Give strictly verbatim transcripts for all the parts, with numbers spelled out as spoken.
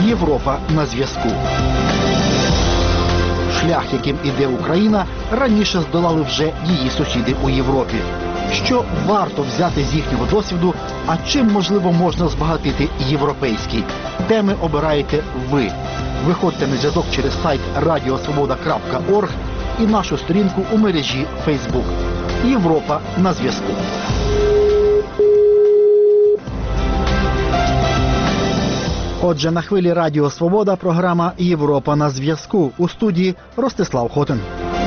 Європа на зв'язку. Шлях, яким іде Україна, раніше здолали вже її сусіди у Європі. Що варто взяти з їхнього досвіду, а чим, можливо, можна збагатити європейський? Теми обираєте ви. Виходьте на зв'язок через сайт радіо свобода крапка орг і нашу сторінку у мережі Фейсбук. Європа на зв'язку. Отже, на хвилі Радіо Свобода програма «Європа на зв'язку». У студії Ростислав Хотин.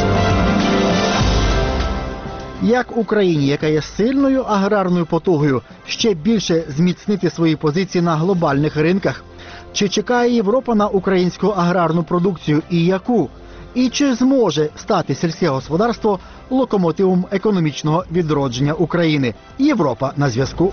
Як Україні, яка є сильною аграрною потугою, ще більше зміцнити свої позиції на глобальних ринках? Чи чекає Європа на українську аграрну продукцію і яку? І чи зможе стати сільське господарство локомотивом економічного відродження України? Європа на зв'язку.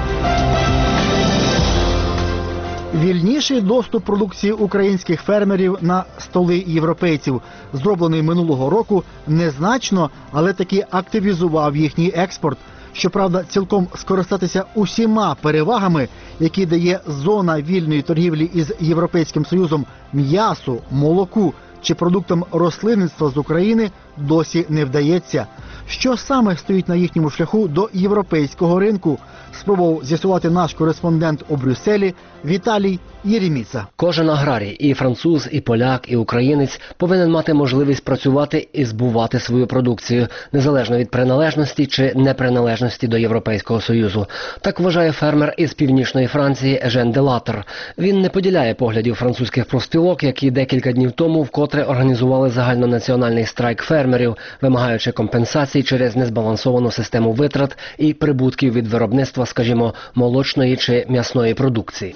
Вільніший доступ продукції українських фермерів на столи європейців, зроблений минулого року, незначно, але таки активізував їхній експорт. Щоправда, цілком скористатися усіма перевагами, які дає зона вільної торгівлі із Європейським Союзом м'ясу, молоку чи продуктам рослинництва з України, досі не вдається. Що саме стоїть на їхньому шляху до європейського ринку? Спробував з'ясувати наш кореспондент у Брюсселі Віталій Єреміца. Кожен аграрій, і француз, і поляк, і українець повинен мати можливість працювати і збувати свою продукцію, незалежно від приналежності чи неприналежності до Європейського Союзу. Так вважає фермер із північної Франції Ежен Делатер. Він не поділяє поглядів французьких профспілок, які декілька днів тому вкотре організували загальнонаціональний страйк фермерів, вимагаючи компенсацій через незбалансовану систему витрат і прибутків від виробництва, скажімо, молочної чи м'ясної продукції.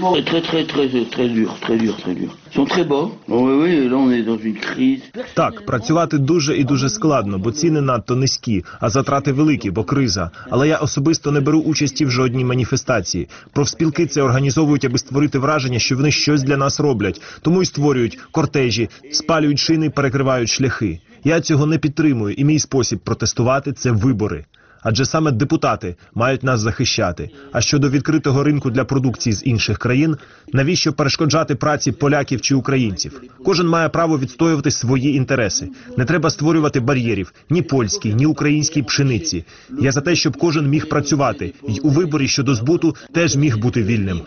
Так, працювати дуже і дуже складно, бо ціни надто низькі, а затрати великі, бо криза. Але я особисто не беру участі в жодній маніфестації. Профспілки це організовують, аби створити враження, що вони щось для нас роблять. Тому й створюють кортежі, спалюють шини, перекривають шляхи. Я цього не підтримую, і мій спосіб протестувати – це вибори. Адже саме депутати мають нас захищати. А щодо відкритого ринку для продукції з інших країн, навіщо перешкоджати праці поляків чи українців? Кожен має право відстоювати свої інтереси. Не треба створювати бар'єрів ні польській, ні українській пшениці. Я за те, щоб кожен міг працювати. І у виборі щодо збуту теж міг бути вільним.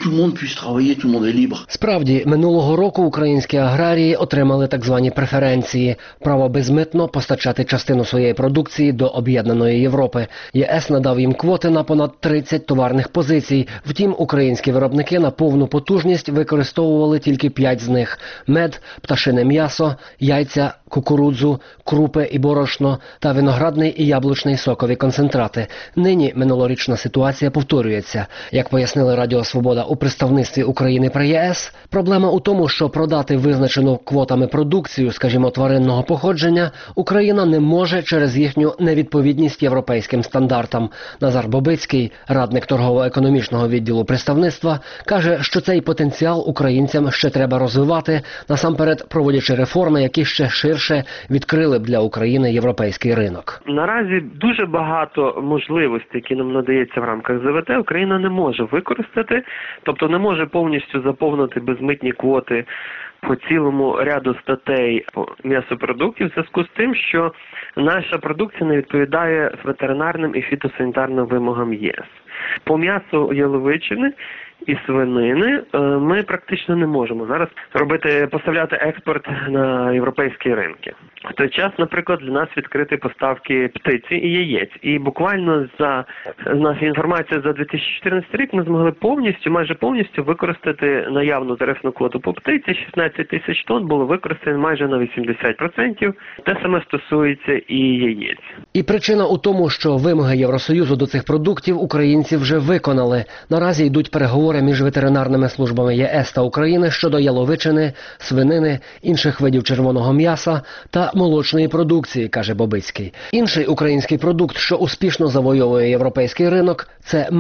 Справді, минулого року українські аграрії отримали так звані преференції. Право безмитно постачати частину своєї продукції до об'єднаної Європи. ЄС надав їм квоти на понад тридцять товарних позицій. Втім, українські виробники на повну потужність використовували тільки п'ять з них – мед, пташине м'ясо, яйця, кукурудзу, крупи і борошно та виноградний і яблучний сокові концентрати. Нині минулорічна ситуація повторюється. Як пояснили Радіо Свобода у представництві України при ЄС, проблема у тому, що продати визначену квотами продукцію, скажімо, тваринного походження, Україна не може через їхню невідповідність європейським стандартам. Назар Бобицький, радник торгово-економічного відділу представництва, каже, що цей потенціал українцям ще треба розвивати, насамперед проводячи реформи, які ще ширше відкрили б для України європейський ринок. Наразі дуже багато можливостей, які нам надається в рамках ЗВТ, Україна не може використати, тобто не може повністю заповнити безмитні квоти по цілому ряду статей м'ясопродуктів в зв'язку з тим, що наша продукція не відповідає ветеринарним і фітосанітарним вимогам ЄС. По м'ясу яловичини і свинини ми практично не можемо зараз робити, поставляти експорт на європейські ринки. В той час, наприклад, для нас відкриті поставки птиці і яєць. І буквально за наша інформація за дві тисячі чотирнадцятий рік ми змогли повністю, майже повністю використати наявну тарифну квоту по птиці. шістнадцять тисяч тонн було використано майже на вісімдесят відсотків. Те саме стосується і яєць. І причина у тому, що вимоги Євросоюзу до цих продуктів українці вже виконали. Наразі йдуть переговори між ветеринарними службами ЄС та України щодо яловичини, свинини, інших видів червоного м'яса та молочної продукції, каже Бобицький. Інший український продукт, що успішно завойовує європейський ринок – це мед.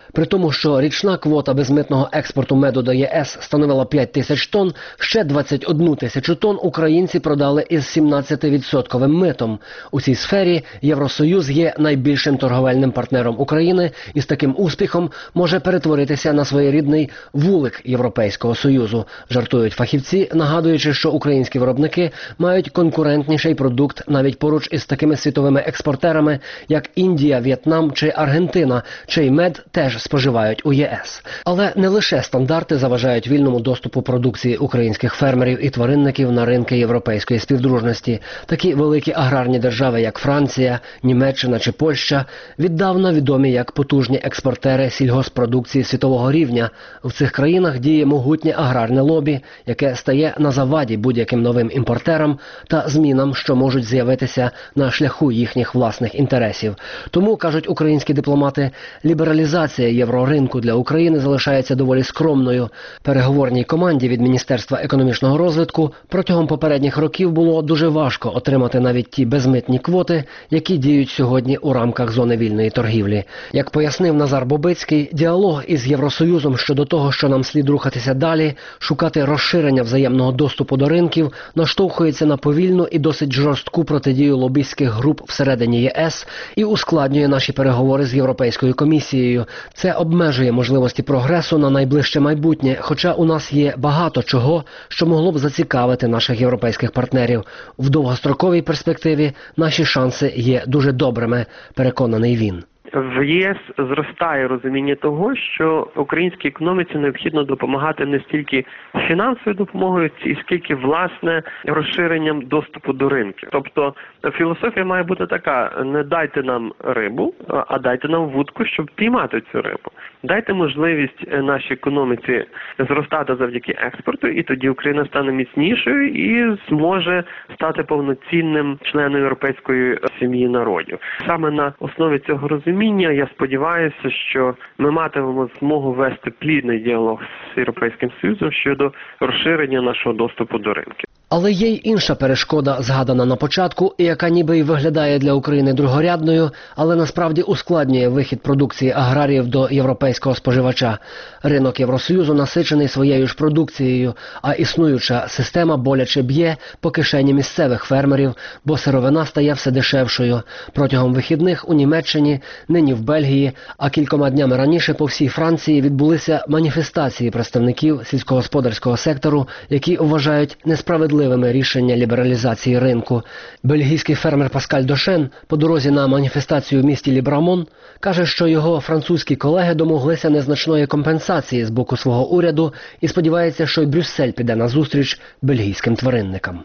При тому, що річна квота безмитного експорту меду до ЄС становила п'ять тисяч тонн, ще двадцять одну тисячу тонн українці продали із сімнадцятивідсотковим митом. У цій сфері Євросоюз є найбільшим торговельним партнером України і з таким успіхом може перетворитися на своєрідний вулик Європейського Союзу, жартують фахівці, нагадуючи, що українські виробники мають конкурентніший продукт навіть поруч із такими світовими експортерами, як Індія, В'єтнам чи Аргентина, чий мед теж споживають у ЄС. Але не лише стандарти заважають вільному доступу продукції українських фермерів і тваринників на ринки європейської співдружності. Такі великі аграрні держави, як Франція, Німеччина чи Польща, віддавна відомі як потужні експортери сільгоспродукції світового рівня. В цих країнах діє могутнє аграрне лобі, яке стає на заваді будь-яким новим імпортерам та змінам, що можуть з'явитися на шляху їхніх власних інтересів. Тому, кажуть українські дипломати, лібералізація євроринку для України залишається доволі скромною. Переговорній команді від Міністерства економічного розвитку протягом попередніх років було дуже важко отримати навіть ті безмитні квоти, які діють сьогодні у рамках зони вільної торгівлі. Як пояснив Назар Бобицький, діалог із Євросоюзом щодо того, що нам слід рухатися далі, шукати розширення взаємного доступу до ринків, наштовхується на повільну і досить жорстку протидію лобістських груп всередині ЄС і ускладнює наші переговори з Європейською комісією. Це обмежує можливості прогресу на найближче майбутнє, хоча у нас є багато чого, що могло б зацікавити наших європейських партнерів. В довгостроковій перспективі наші шанси є дуже добрими, переконаний він. В ЄС зростає розуміння того, що українській економіці необхідно допомагати не стільки фінансовою допомогою, скільки, власне, розширенням доступу до ринків. Тобто філософія має бути така: не дайте нам рибу, а дайте нам вудку, щоб піймати цю рибу. Дайте можливість нашій економіці зростати завдяки експорту, і тоді Україна стане міцнішою і зможе стати повноцінним членом європейської сім'ї народів. Саме на основі цього розуміння я сподіваюся, що ми матимемо змогу вести плідний діалог з Європейським Союзом щодо розширення нашого доступу до ринків. Але є й інша перешкода, згадана на початку, і яка ніби й виглядає для України другорядною, але насправді ускладнює вихід продукції аграріїв до європейського споживача. Ринок Євросоюзу насичений своєю ж продукцією, а існуюча система боляче б'є по кишені місцевих фермерів, бо сировина стає все дешевшою. Протягом вихідних у Німеччині, нині в Бельгії, а кількома днями раніше по всій Франції відбулися маніфестації представників сільськогосподарського сектору, які вважають несправедливим рішення лібералізації ринку. Бельгійський фермер Паскаль Дошен по дорозі на маніфестацію в місті Лібрамон каже, що його французькі колеги домоглися незначної компенсації з боку свого уряду і сподівається, що й Брюссель піде на зустріч бельгійським тваринникам.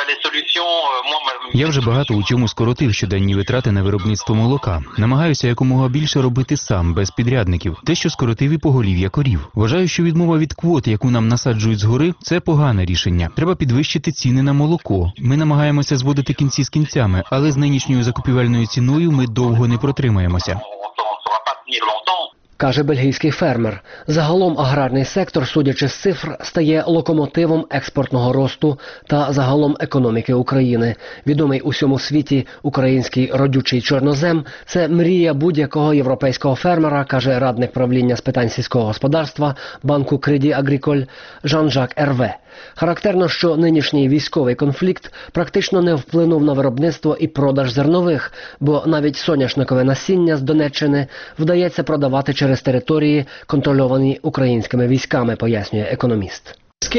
Я вже багато у чому скоротив щоденні витрати на виробництво молока. Намагаюся якомога більше робити сам, без підрядників. Те, що скоротив і поголів'я корів. Вважаю, що відмова від квот, яку нам насаджують згори, це погане рішення. Треба підвищити ціни на молоко. Ми намагаємося зводити кінці з кінцями, але з нинішньою закупівельною ціною ми довго не протримаємося. Каже бельгійський фермер. Загалом аграрний сектор, судячи з цифр, стає локомотивом експортного росту та загалом економіки України. Відомий у всьому світі український родючий чорнозем – це мрія будь-якого європейського фермера, каже радник правління з питань сільського господарства банку Crédit Agricole Жан-Жак Ерве. Характерно, що нинішній військовий конфлікт практично не вплинув на виробництво і продаж зернових, бо навіть соняшникове насіння з Донеччини вдається продавати через території, контрольовані українськими військами, пояснює економіст.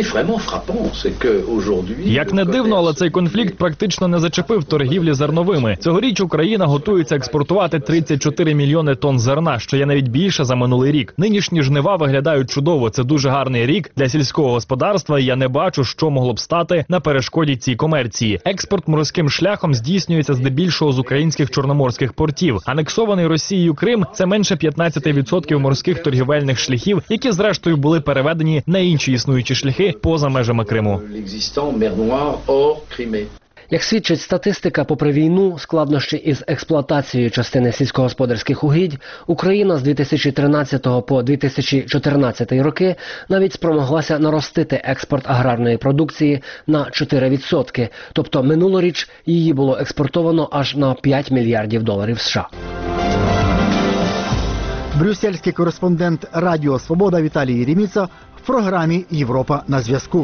Як не дивно, але цей конфлікт практично не зачепив торгівлі зерновими. Цьогоріч Україна готується експортувати тридцять чотири мільйони тонн зерна, що є навіть більше за минулий рік. Нинішні жнива виглядають чудово. Це дуже гарний рік для сільського господарства, і я не бачу, що могло б стати на перешкоді цій комерції. Експорт морським шляхом здійснюється здебільшого з українських чорноморських портів. Анексований Росією Крим – це менше п'ятнадцять відсотків морських торгівельних шляхів, які зрештою були переведені на інші існуючі шляхи поза межами Криму. Як свідчить статистика, попри війну, складнощі із експлуатацією частини сільськогосподарських угідь, Україна з дві тисячі тринадцятого по дві тисячі чотирнадцятий роки навіть спромоглася наростити експорт аграрної продукції на чотири відсотки, тобто минулоріч її було експортовано аж на п'ять мільярдів доларів США. Брюссельський кореспондент Радіо Свобода Віталій Єреміца в програмі «Європа на зв'язку».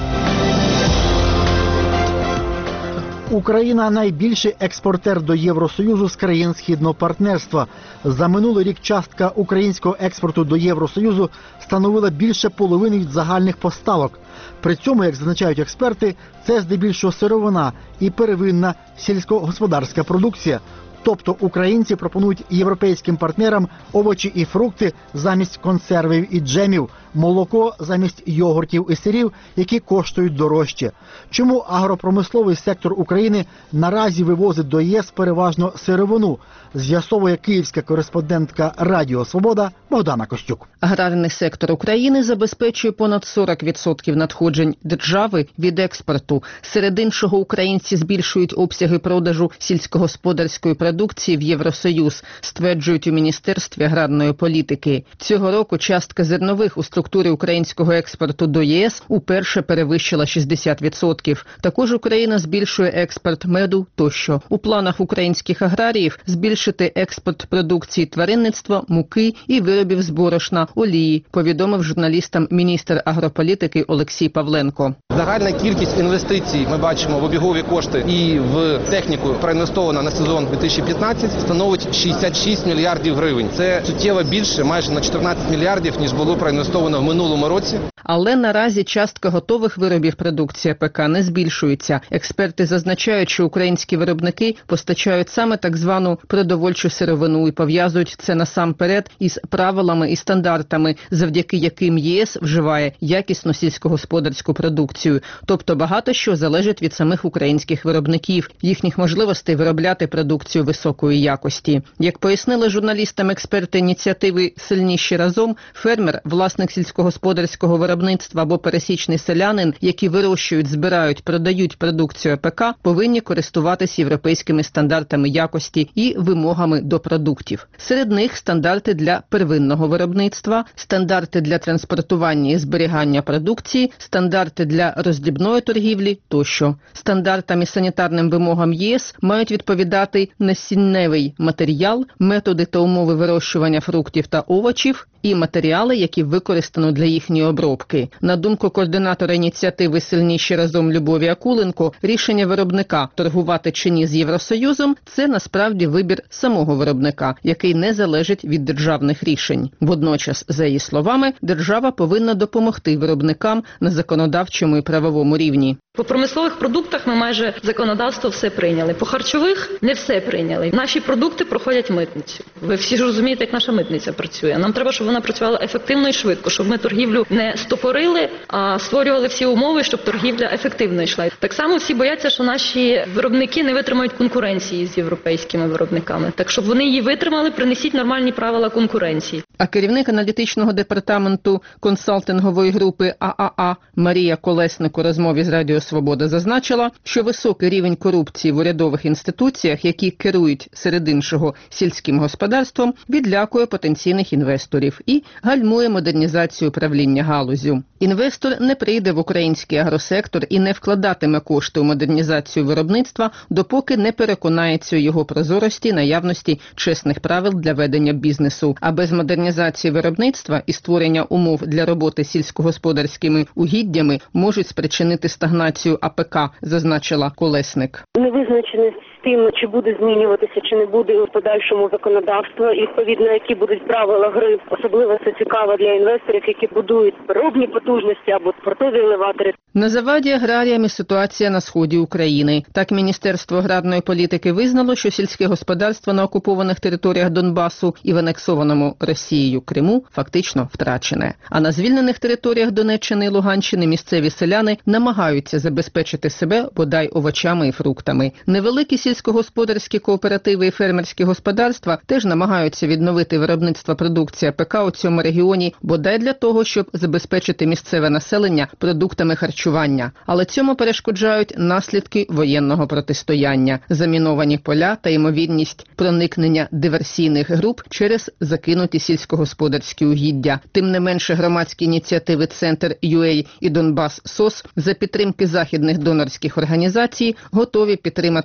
Україна – найбільший експортер до Євросоюзу з країн Східного партнерства. За минулий рік частка українського експорту до Євросоюзу становила більше половини від загальних поставок. При цьому, як зазначають експерти, це здебільшого сировина і первинна сільськогосподарська продукція. Тобто українці пропонують європейським партнерам овочі і фрукти замість консервів і джемів, молоко замість йогуртів і сирів, які коштують дорожче. Чому агропромисловий сектор України наразі вивозить до ЄС переважно сировину? З'ясовує київська кореспондентка Радіо Свобода Богдана Костюк. Аграрний сектор України забезпечує понад сорок відсотків надходжень держави від експорту. Серед іншого, українці збільшують обсяги продажу сільськогосподарської продукції в Євросоюз, стверджують у Міністерстві аграрної політики. Цього року частка зернових у структурі українського експорту до ЄС уперше перевищила шістдесят відсотків. Також Україна збільшує експорт меду тощо. У планах українських аграріїв збільшити експорт продукції тваринництва, муки і виробів з борошна, олії, повідомив журналістам міністр агрополітики Олексій Павленко. Загальна кількість інвестицій, ми бачимо, в обігові кошти і в техніку проінвестована на сезон дві тисячі п'ятнадцятий становить шістдесят шість мільярдів гривень. Це суттєво більше, майже на чотирнадцять мільярдів, ніж було проінвестовано в минулому році. Але наразі частка готових виробів продукції АПК не збільшується. Експерти зазначають, що українські виробники постачають саме так звану продовольчу сировину і пов'язують це насамперед із правилами і стандартами, завдяки яким ЄС вживає якісну сільськогосподарську продукцію. Тобто багато що залежить від самих українських виробників, їхніх можливостей виробляти продукцію високої якості. Як пояснили журналістам експерти ініціативи «Сильніші разом», фермер, власник сільськогосподарського виробництва або пересічний селянин, які вирощують, збирають, продають продукцію АПК, повинні користуватись європейськими стандартами якості і вимогами до продуктів. Серед них стандарти для первинного виробництва, стандарти для транспортування і зберігання продукції, стандарти для роздрібної торгівлі тощо. Стандартам і санітарним вимогам ЄС мають відповідати насінневий матеріал, методи та умови вирощування фруктів та овочів і матеріали, які використано для їхньої обробки. На думку координатора ініціативи «Сильніші разом» Любові Акуленко, рішення виробника торгувати чи ні з Євросоюзом – це насправді вибір самого виробника, який не залежить від державних рішень. Водночас, за її словами, держава повинна допомогти виробникам на законодавчому і правовому рівні. По промислових продуктах ми майже законодавство все прийняли. По харчових не все прийняли. Наші продукти проходять митницю. Ви всі ж розумієте, як наша митниця працює. Нам треба, щоб вона працювала ефективно і швидко, щоб ми торгівлю не стопорили, а створювали всі умови, щоб торгівля ефективно йшла. Так само всі бояться, що наші виробники не витримають конкуренції з європейськими виробниками. Так, щоб вони її витримали, принесіть нормальні правила конкуренції. А керівник аналітичного департаменту консалтингової групи ААА Марія Колесник у розмові з Радіо Свобода зазначила, що високий рівень корупції в урядових інституціях, які керують серед іншого сільським господарством, відлякує потенційних інвесторів і гальмує модернізацію управління галуззю. Інвестор не прийде в український агросектор і не вкладатиме кошти у модернізацію виробництва, допоки не переконається у його прозорості, наявності чесних правил для ведення бізнесу. А без модернізації виробництва і створення умов для роботи сільськогосподарськими угіддями можуть спричинити стагнацію АПК, зазначила Колесник. Невизначеність з тим, чи буде змінюватися, чи не буде у подальшому законодавство, і відповідно, які будуть правила гри. Особливо це цікаво для інвесторів, які будують переробні потужності або портові елеватори. На заваді аграріям і ситуація на сході України. Так, Міністерство аграрної політики визнало, що сільське господарство на окупованих територіях Донбасу і в анексованому Росією Криму фактично втрачене. А на звільнених територіях Донеччини і Луганщини місцеві селяни намагаються забезпечити себе бодай овочами і фруктами. Невеликі сільськогосподарські кооперативи і фермерські господарства теж намагаються відновити виробництво продукції АПК у цьому регіоні, бодай для того, щоб забезпечити місцеве населення продуктами харчування. Але цьому перешкоджають наслідки воєнного протистояння, заміновані поля та ймовірність проникнення диверсійних груп через закинуті сільськогосподарські угіддя. Тим не менше, громадські ініціативи «Центр ю а» і «Донбас СОС» за підтримки західних донорських організацій готові підтримати малий і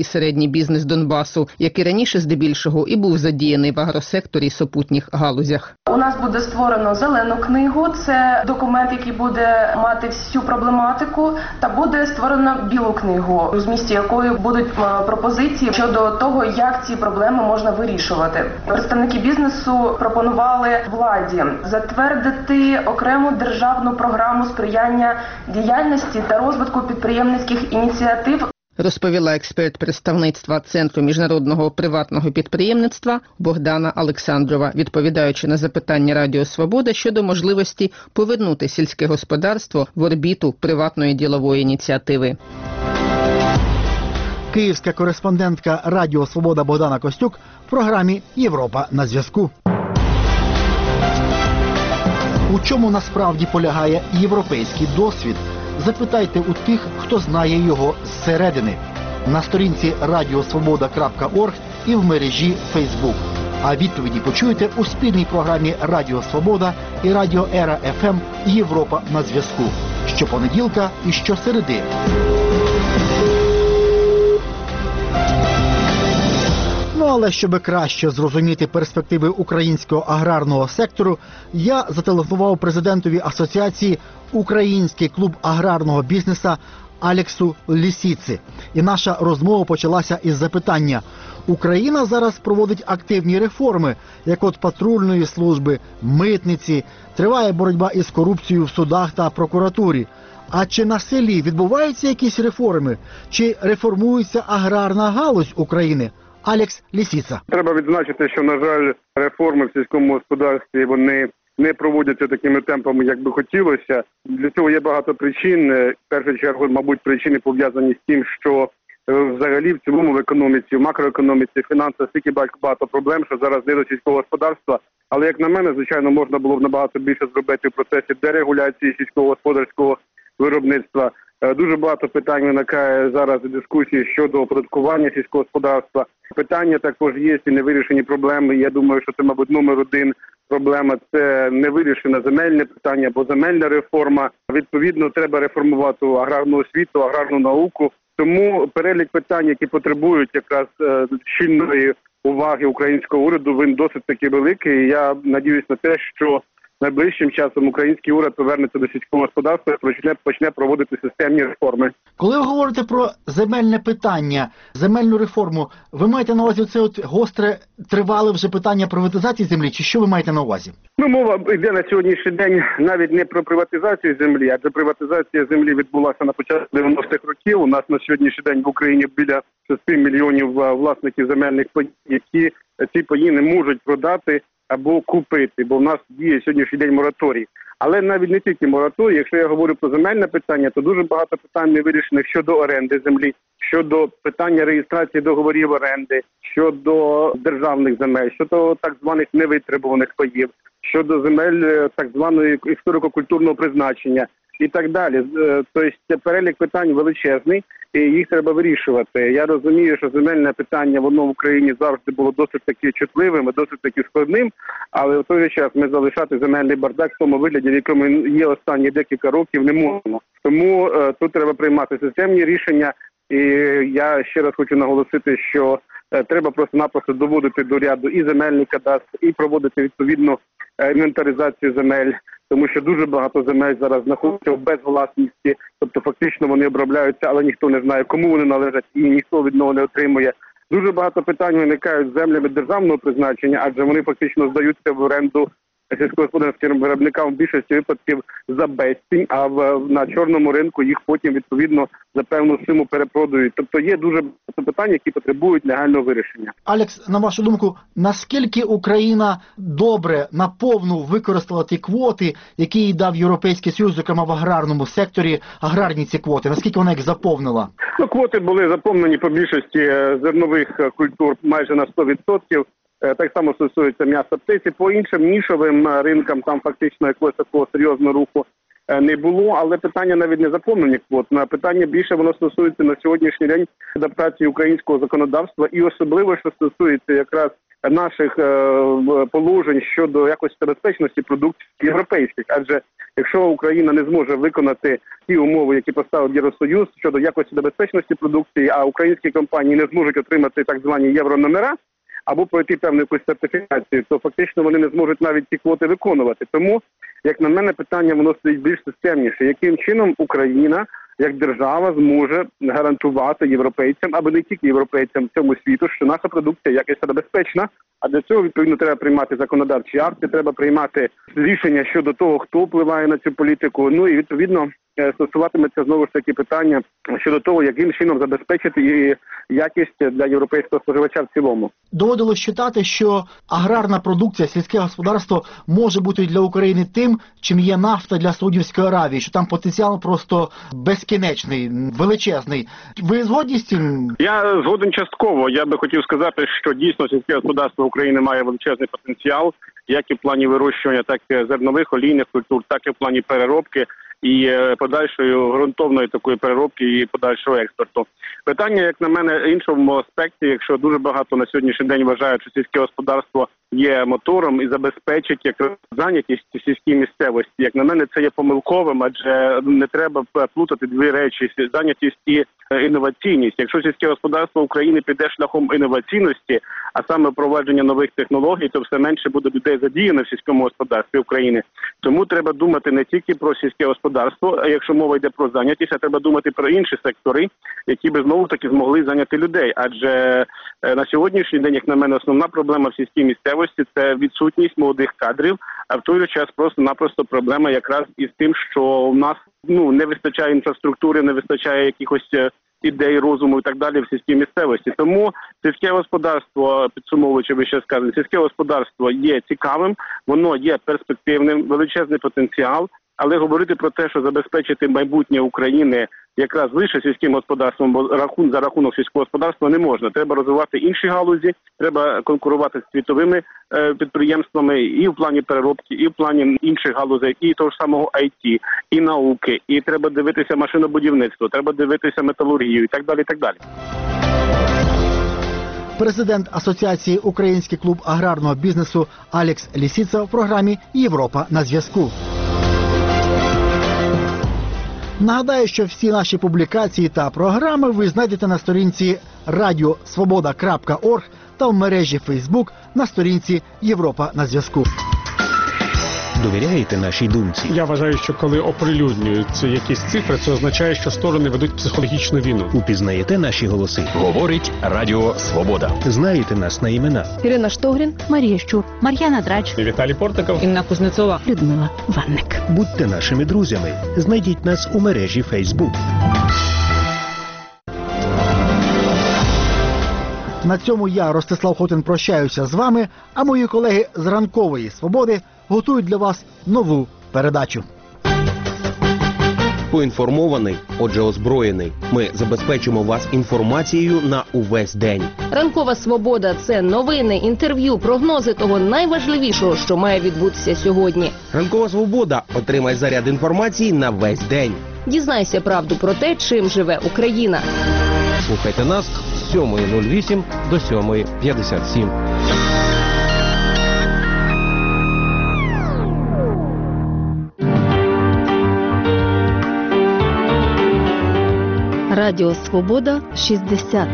і середній бізнес Донбасу, який раніше здебільшого і був задіяний в агросекторі і супутніх галузях. У нас буде створено зелену книгу, це документ, який буде мати всю проблематику, та буде створено білу книгу, у змісті якої будуть пропозиції щодо того, як ці проблеми можна вирішувати. Представники бізнесу пропонували владі затвердити окрему державну програму сприяння діяльності та розвитку підприємницьких ініціатив. Розповіла експерт представництва Центру міжнародного приватного підприємництва Богдана Олександрова, відповідаючи на запитання Радіо Свобода щодо можливості повернути сільське господарство в орбіту приватної ділової ініціативи. Київська кореспондентка Радіо Свобода Богдана Костюк в програмі «Європа на зв'язку». У чому насправді полягає європейський досвід? Запитайте у тих, хто знає його зсередини. На сторінці радіосвобода крапка орг і в мережі Фейсбук. А відповіді почуєте у спільній програмі Радіо Свобода і Радіо Ера еф ем «Європа на зв'язку» щопонеділка і щосереди. Ну, але щоб краще зрозуміти перспективи українського аграрного сектору, я зателефонував президентові асоціації «Український клуб аграрного бізнеса» Алексу Лісіці. І наша розмова почалася із запитання. Україна зараз проводить активні реформи, як от патрульної служби, митниці, триває боротьба із корупцією в судах та прокуратурі. А чи на селі відбуваються якісь реформи? Чи реформується аграрна галузь України? Алекс Лісіца. Треба відзначити, що, на жаль, реформи в сільському господарстві, вони не проводяться такими темпами, як би хотілося. Для цього є багато причин. В першу чергу, мабуть, причини пов'язані з тим, що взагалі в цілому в економіці, в макроекономіці, в фінансах стільки багато проблем, що зараз не до сільського господарства. Але, як на мене, звичайно, можна було б набагато більше зробити в процесі дерегуляції сільськогосподарського виробництва. Дуже багато питань виникає зараз у дискусії щодо оподаткування сільського господарства. Питання також є і невирішені проблеми. Я думаю, що це, мабуть, номер один проблема – це невирішене земельне питання або земельна реформа. Відповідно, треба реформувати аграрну освіту, аграрну науку. Тому перелік питань, які потребують якраз щільної уваги українського уряду, він досить таки великий. Я надіюсь на те, що найближчим часом український уряд повернеться до сільського господарства і почне, почне проводити системні реформи. Коли ви говорите про земельне питання, земельну реформу, ви маєте на увазі це от гостре, тривале вже питання приватизації землі, чи що ви маєте на увазі? Ну, мова йде на сьогоднішній день навіть не про приватизацію землі, адже приватизація землі відбулася на початку дев'яностих років. У нас на сьогоднішній день в Україні біля шести мільйонів власників земельних паїв, які ці паї не можуть продати або купити, бо в нас діє сьогоднішній день мораторій. Але навіть не тільки мораторій, якщо я говорю про земельне питання, то дуже багато питань не вирішених щодо оренди землі, щодо питання реєстрації договорів оренди, щодо державних земель, щодо так званих невитребуваних паїв, щодо земель так званої історико-культурного призначення і так далі. Тобто перелік питань величезний, і їх треба вирішувати. Я розумію, що земельне питання, воно в Україні завжди було досить таки чутливим, досить таки складним, але в той же час ми залишати земельний бардак в тому вигляді, в якому є останні декілька років, не можемо. Тому е, тут треба приймати системні рішення, і я ще раз хочу наголосити, що е, треба просто-напросто доводити до ряду і земельний кадастр, і проводити відповідну е, інвентаризацію земель, тому що дуже багато земель зараз знаходяться в безвласності, тобто фактично вони обробляються, але ніхто не знає, кому вони належать, і ніхто від того не отримує. Дуже багато питань виникають з землями державного призначення, адже вони фактично здаються в оренду сільськогосподарським виробникам в більшості випадків за безцінь, а в, на чорному ринку їх потім відповідно за певну суму перепродають. Тобто є дуже багато питань, які потребують негайного вирішення. Алекс, на вашу думку, наскільки Україна добре, наповну використала ті квоти, які їй дав Європейський Союз, зокрема в аграрному секторі, аграрні ці квоти, наскільки вона їх заповнила? Ну, квоти були заповнені по більшості зернових культур майже на сто відсотків. Так само стосується м'яса птиці. По іншим нішовим ринкам там фактично якогось такого серйозного руху не було, але питання навіть не заповнені квот. На питання більше воно стосується на сьогоднішній день адаптації українського законодавства і особливо, що стосується якраз наших е, положень щодо якості та безпечності продуктів європейських. Адже Якщо Україна не зможе виконати ті умови, які поставив Євросоюз щодо якості та безпечності продукції, а українські компанії не зможуть отримати так звані єврономера або пройти певну якусь сертифікацію, то фактично вони не зможуть навіть ці квоти виконувати. Тому, як на мене, питання воно стоїть більш системніше. Яким чином Україна як держава зможе гарантувати європейцям, або не тільки європейцям цьому світу, що наша продукція якісна та безпечна, а для цього, відповідно, треба приймати законодавчі акти, треба приймати рішення щодо того, хто впливає на цю політику, ну і, відповідно, стосуватиметься знову ж таки питання щодо того, яким чином забезпечити її якість для європейського споживача в цілому. Доводилось читати, що аграрна продукція, сільське господарство може бути для України тим, чим є нафта для Саудівської Аравії, що там потенціал просто безкінечний, величезний. Ви згодні з цим? Я згоден частково. Я би хотів сказати, що дійсно сільське господарство України має величезний потенціал, як і в плані вирощування, так і зернових, олійних культур, так і в плані переробки і подальшої ґрунтовної такої переробки і подальшого експорту. Питання, як на мене, іншому аспекті, якщо дуже багато на сьогоднішній день вважають, що сільське господарство є мотором і забезпечить якраз зайнятість в сільській місцевості. Як на мене, це є помилковим, адже не треба плутати дві речі – зайнятість і інноваційність. Якщо сільське господарство України піде шляхом інноваційності, а саме впровадження нових технологій, то все менше буде людей задіяно в сільському господарстві України. Тому треба думати не тільки про сільське господарство, а якщо мова йде про зайнятість, а треба думати про інші сектори, які би знову-таки змогли зайняти людей. Адже на сьогоднішній день, як на мене, основна проблема в сільській місцевості – це відсутність молодих кадрів, а в той же час просто-напросто проблема якраз із тим, що в нас ну не вистачає інфраструктури, не вистачає якихось ідей, розуму і так далі в сільській місцевості. Тому сільське господарство, підсумовуючи, ви ще сказали, сільське господарство є цікавим, воно є перспективним, величезний потенціал, але говорити про те, що забезпечити майбутнє України якраз лише сільським господарством, бо рахун, за рахунок сільського господарства не можна. Треба розвивати інші галузі, треба конкурувати з світовими е, підприємствами і в плані переробки, і в плані інших галузей, і того ж самого ай ті, і науки, і треба дивитися машинобудівництво, треба дивитися металургію і так далі, і так далі. Президент Асоціації «Український клуб аграрного бізнесу» Алекс Лісіца в програмі «Європа на зв'язку». Нагадаю, що всі наші публікації та програми ви знайдете на сторінці радіо свобода крапка орг та в мережі Фейсбук на сторінці «Європа на зв'язку». Довіряєте нашій думці? Я вважаю, що коли оприлюднюються якісь цифри, це означає, що сторони ведуть психологічну війну. Упізнаєте наші голоси? Говорить Радіо Свобода. Знаєте нас на імена? Ірина Штогрін, Марія Щур, Мар'яна Драч, Віталій Портников, Інна Кузнецова, Людмила Ванник. Будьте нашими друзями. Знайдіть нас у мережі Фейсбук. На цьому я, Ростислав Хотин, прощаюся з вами, а мої колеги з «Ранкової Свободи» готують для вас нову передачу. Поінформований, отже озброєний. Ми забезпечимо вас інформацією на увесь день. Ранкова Свобода – це новини, інтерв'ю, прогнози того найважливішого, що має відбутися сьогодні. Ранкова Свобода. Отримай заряд інформації на весь день. Дізнайся правду про те, чим живе Україна. Слухайте нас з сьомої нуль вісім до сьомої п'ятдесят сім. Радіо Свобода шістдесят.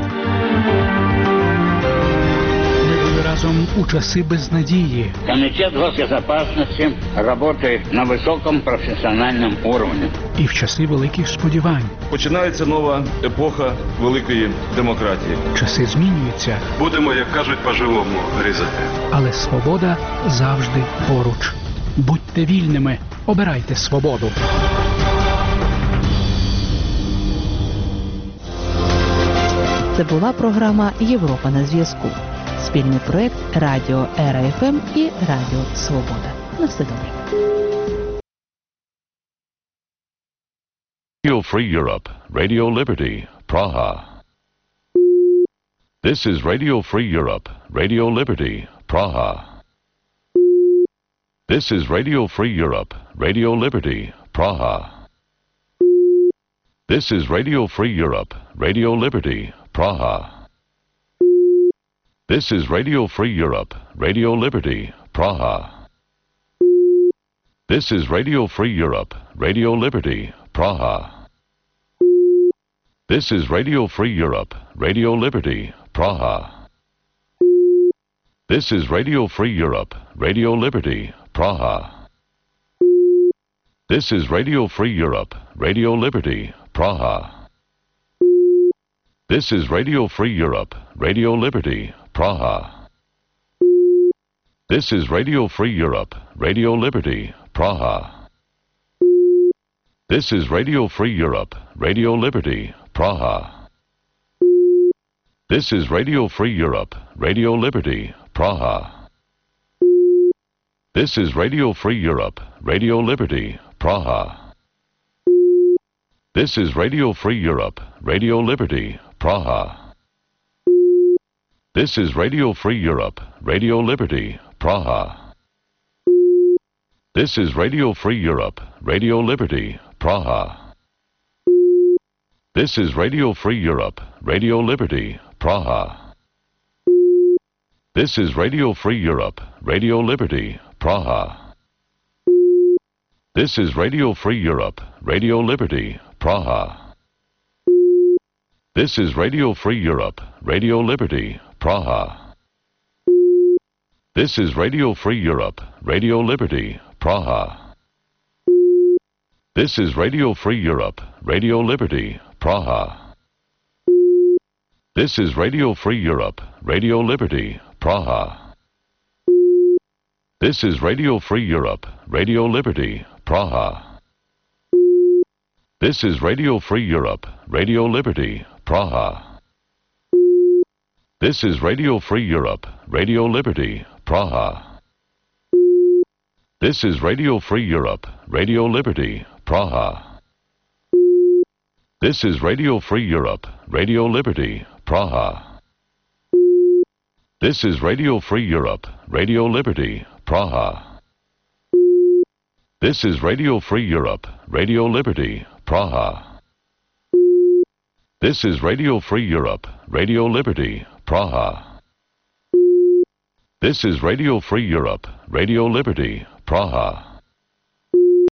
Ми були разом у часи безнадії. Комитет госбезопасности работает на высоком профессиональном уровне. І в часи великих сподівань. Починається нова епоха великої демократії. Часи змінюються. Будемо, як кажуть, по-живому різати. Але свобода завжди поруч. Будьте вільними, обирайте свободу. Це була програма «Європа на зв'язку». Спільний проект Радіо Ера еф ем і Радіо Свобода. На все добре. Radio Free Europe, Radio Liberty, Praha. This is Radio Free Europe, Radio Liberty, Praha. This is Radio Free Europe, Radio Liberty, Praha. This is Radio Free Europe, Radio Liberty, Praha. This is Radio Free Europe, Radio Liberty, Praha. This is Radio Free Europe, Radio Liberty, Praha. This is Radio Free Europe, Radio Liberty, Praha. This is Radio Free Europe, Radio Liberty, Praha. This is Radio Free Europe, Radio Liberty, Praha. This is Radio Free Europe, Radio Liberty, Praha. This is Radio Free Europe, Radio Liberty, Praha. This is Radio Free Europe, Radio Liberty, Praha. This is Radio Free Europe, Radio Liberty, Praha. This is Radio Free Europe, Radio Liberty, Praha. This is Radio Free Europe, Radio Liberty, Praha. This is Radio Free Europe, Radio Liberty, Praha. This is Radio Free Europe, Radio Liberty, Praha. This is Radio Free Europe, Radio Liberty, Praha. This is Radio Free Europe, Radio Liberty, Praha. This is Radio Free Europe, Radio Liberty, Praha. This is Radio Free Europe, Radio Liberty, Praha. This is Radio Free Europe, Radio Liberty, Praha. This is Radio Free Europe, Radio Liberty, Praha. This is Radio Free Europe, Radio Liberty, Praha. This is Radio Free Europe, Radio Liberty, Praha. This is Radio Free Europe, Radio Liberty, Praha. This is Radio Free Europe, Radio Liberty, Praha. This is Radio Free Europe, Radio Liberty, Praha. This is Radio Free Europe, Radio Liberty, Praha. This is Radio Free Europe, Radio Liberty, Praha. This is Radio Free Europe, Radio Liberty, Praha. This is Radio Free Europe, Radio Liberty, Praha. This is Radio Free Europe, Radio Liberty, Praha.